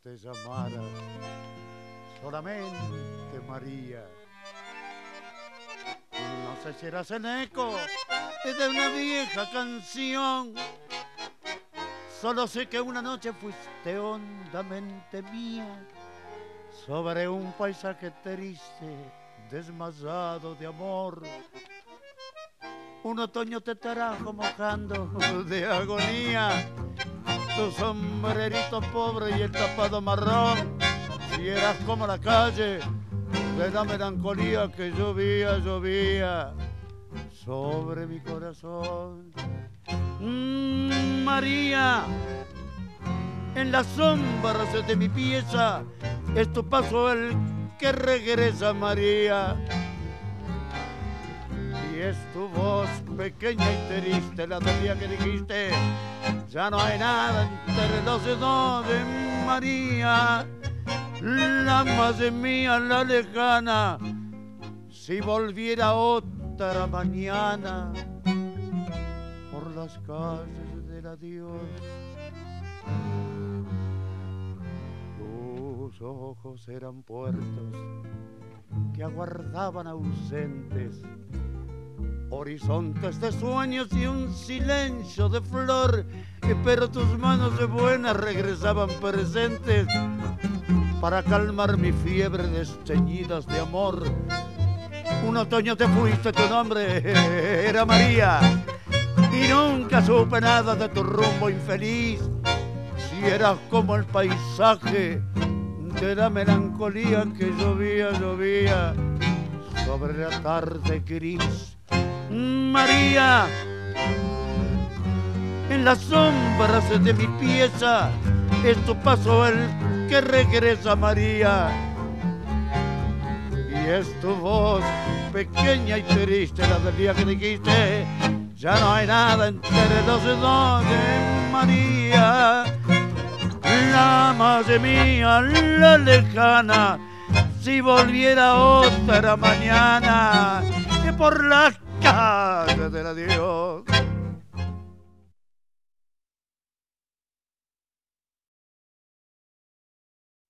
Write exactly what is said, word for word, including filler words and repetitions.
te llamaras solamente María. No sé si eras el eco de una vieja canción. Solo sé que una noche fuiste hondamente mía, sobre un paisaje triste, desmayado de amor. Un otoño te trajo mojando de agonía, tu sombrerito pobre y el tapado marrón. Si eras como la calle de la melancolía que llovía, llovía sobre mi corazón. Mm, María, en las sombras de mi pieza es tu paso el que regresa, María. Y es tu voz pequeña y triste la del día que dijiste: ya no hay nada entre los dos, de María. La más mía, la lejana, si volviera otra mañana por las calles del adiós. Tus ojos eran puertos que aguardaban ausentes, horizontes de sueños y un silencio de flor, pero tus manos de buena regresaban presentes para calmar mi fiebre desteñidas de amor. Un otoño te fuiste, tu nombre era María, y nunca supe nada de tu rumbo infeliz. Si eras como el paisaje de la melancolía que llovía, llovía sobre la tarde gris. María, en las sombras de mi pieza es tu paso el que regresa, María. Y es tu voz pequeña y triste la del día que dijiste: ya no hay nada entre los dos, de María. La más mía, la lejana, si volviera otra mañana por las calles del adiós.